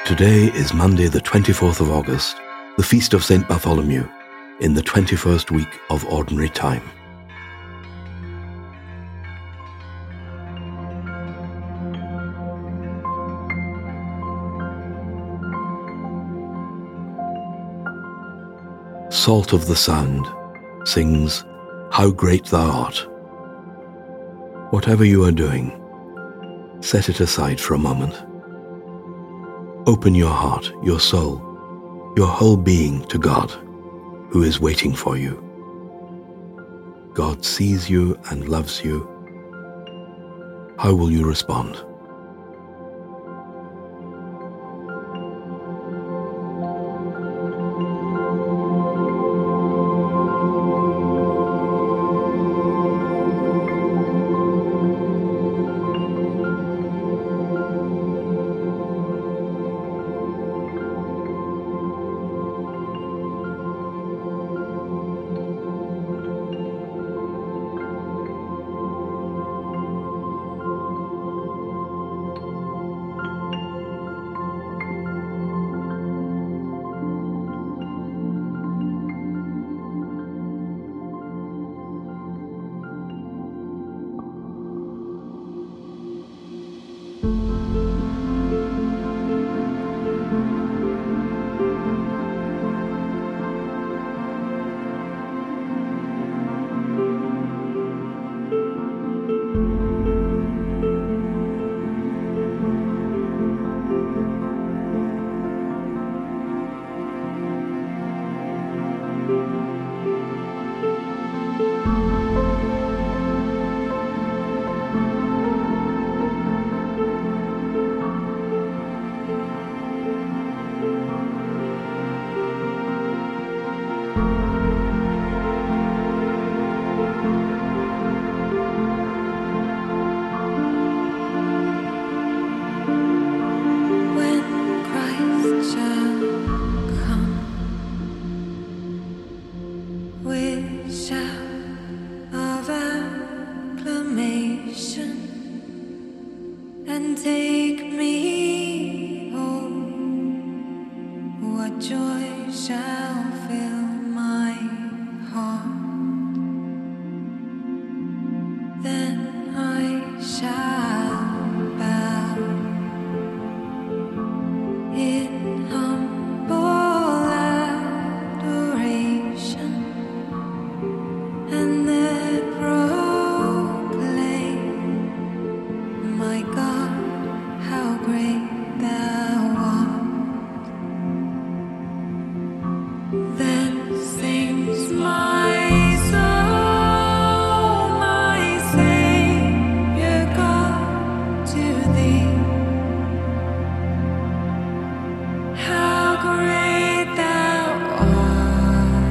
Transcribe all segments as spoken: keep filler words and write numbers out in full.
Today is Monday the twenty-fourth of August, the feast of Saint Bartholomew, in the twenty-first week of Ordinary Time. Salt of the Sound sings, "How great thou art." Whatever you are doing, set it aside for a moment. Open your heart, your soul, your whole being to God, who is waiting for you. God sees you and loves you. How will you respond? And take me home. What joy shall fill my heart? Then I shall bow in humble adoration, and there proclaim, my God, how great thou art. Then sings my soul, my Savior God, to thee. How great thou art,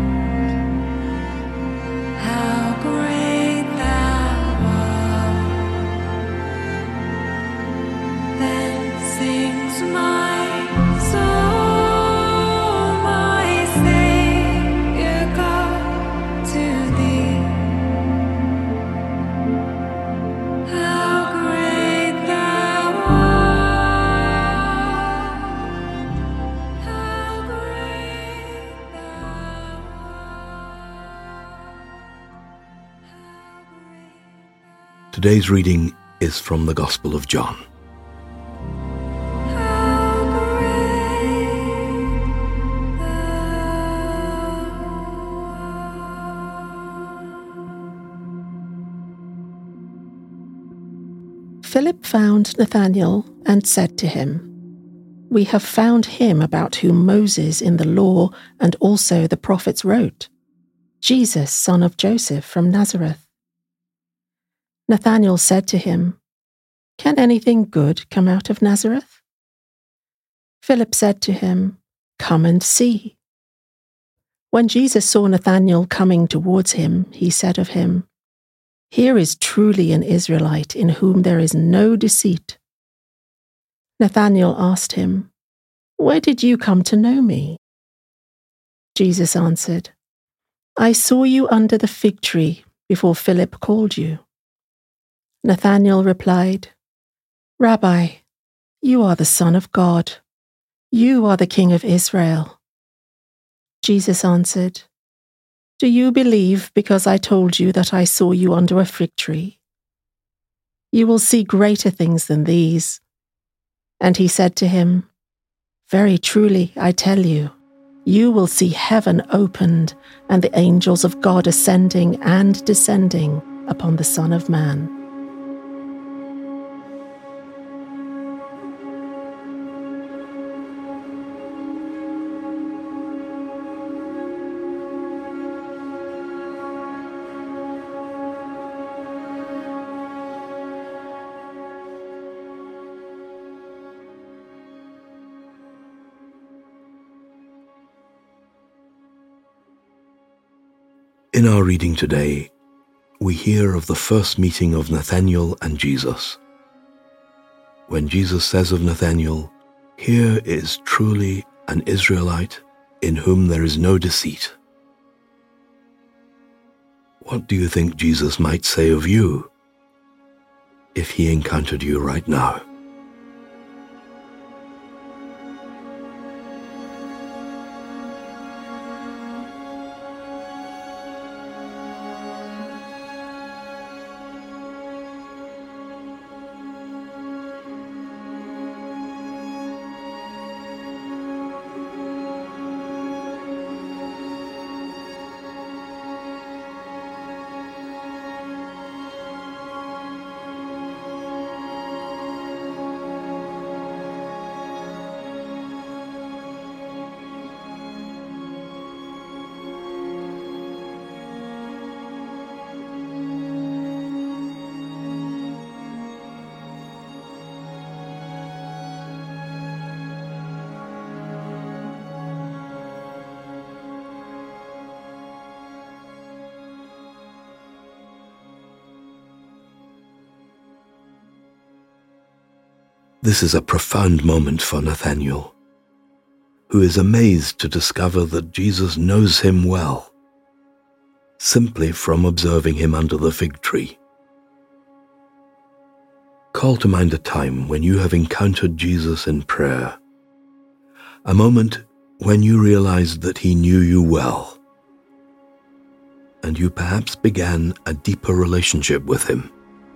how great thou art. Then sings my soul, my Savior God, to thee. How great thou art, how great thou art. Today's reading is from the Gospel of John. How great thou art. Philip found Nathanael and said to him, "We have found him about whom Moses in the law and also the prophets wrote, Jesus, son of Joseph from Nazareth." Nathanael said to him, "Can anything good come out of Nazareth?" Philip said to him, "Come and see." When Jesus saw Nathanael coming towards him, he said of him, "Here is truly an Israelite in whom there is no deceit." Nathanael asked him, "Where did you come to know me?" Jesus answered, "I saw you under the fig tree before Philip called you." Nathanael replied, "Rabbi, you are the Son of God. You are the King of Israel. Jesus answered, Do you believe because I told you that I saw you under a fig tree? You will see greater things than these. And he said to him, Very truly, I tell you, you will see heaven opened and the angels of God ascending and descending upon the Son of Man. In our reading today, we hear of the first meeting of Nathanael and Jesus. When Jesus says of Nathanael, Here is truly an Israelite in whom there is no deceit. What do you think Jesus might say of you if he encountered you right now? This is a profound moment for Nathanael, who is amazed to discover that Jesus knows him well, simply from observing him under the fig tree. Call to mind a time when you have encountered Jesus in prayer, a moment when you realized that he knew you well, and you perhaps began a deeper relationship with him.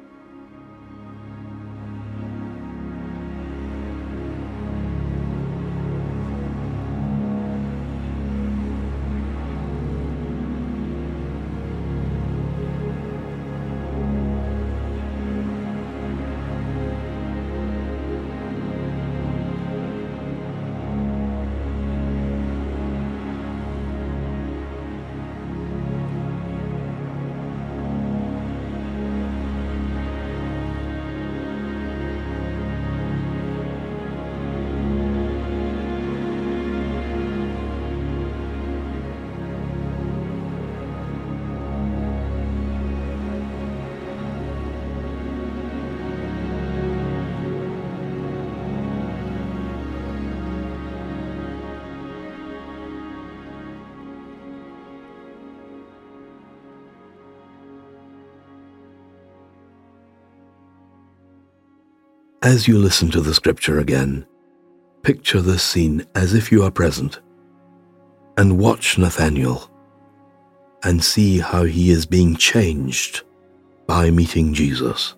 As you listen to the scripture again, picture this scene as if you are present, and watch Nathanael, and see how he is being changed by meeting Jesus.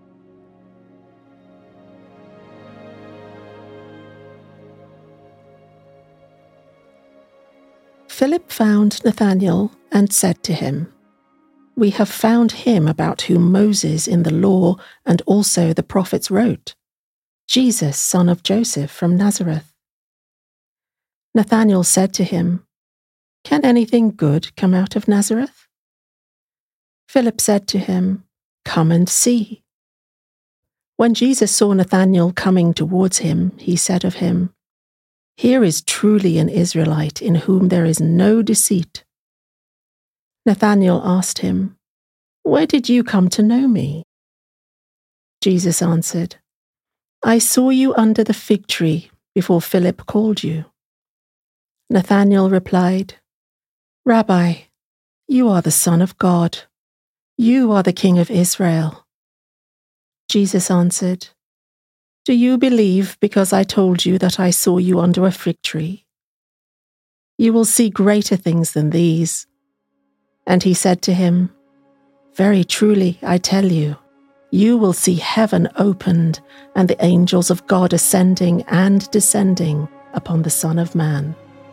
Philip found Nathanael and said to him, We have found him about whom Moses in the law and also the prophets wrote, Jesus, son of Joseph from Nazareth. Nathanael said to him, Can anything good come out of Nazareth? Philip said to him, Come and see. When Jesus saw Nathanael coming towards him, he said of him, Here is truly an Israelite in whom there is no deceit. Nathanael asked him, Where did you come to know me? Jesus answered, I saw you under the fig tree before Philip called you. Nathanael replied, Rabbi, you are the Son of God. You are the King of Israel. Jesus answered, Do you believe because I told you that I saw you under a fig tree? You will see greater things than these. And he said to him, Very truly, I tell you, you will see heaven opened and the angels of God ascending and descending upon the Son of Man.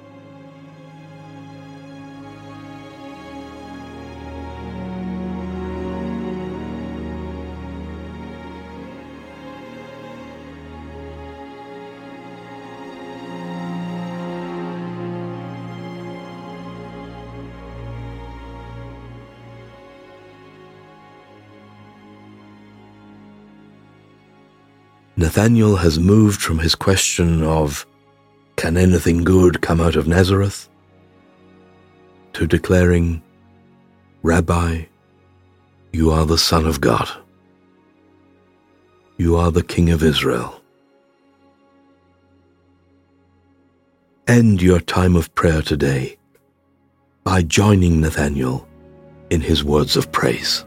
Nathanael has moved from his question of, can anything good come out of Nazareth, to declaring, Rabbi, you are the Son of God. You are the King of Israel. End your time of prayer today by joining Nathanael in his words of praise.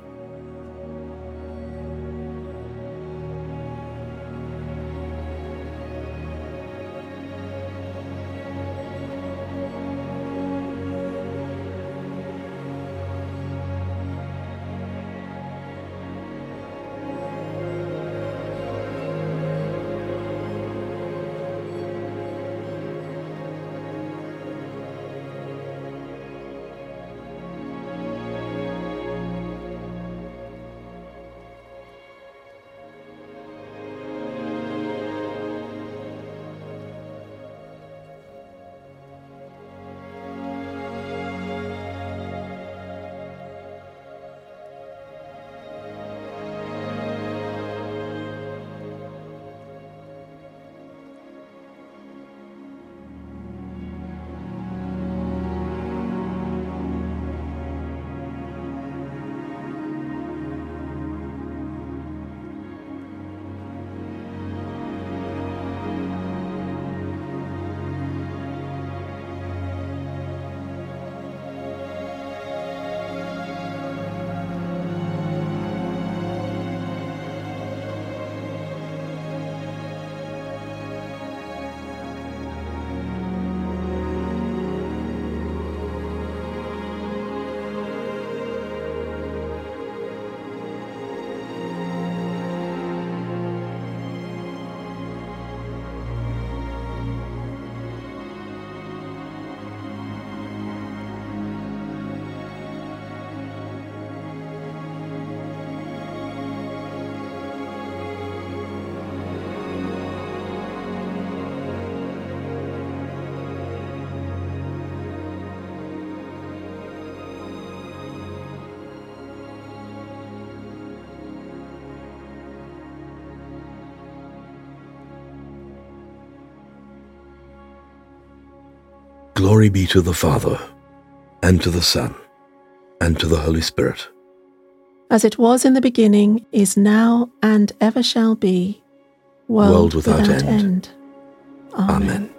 Glory be to the Father, and to the Son, and to the Holy Spirit. As it was in the beginning, is now, and ever shall be, world, World without without end. end. Amen. Amen.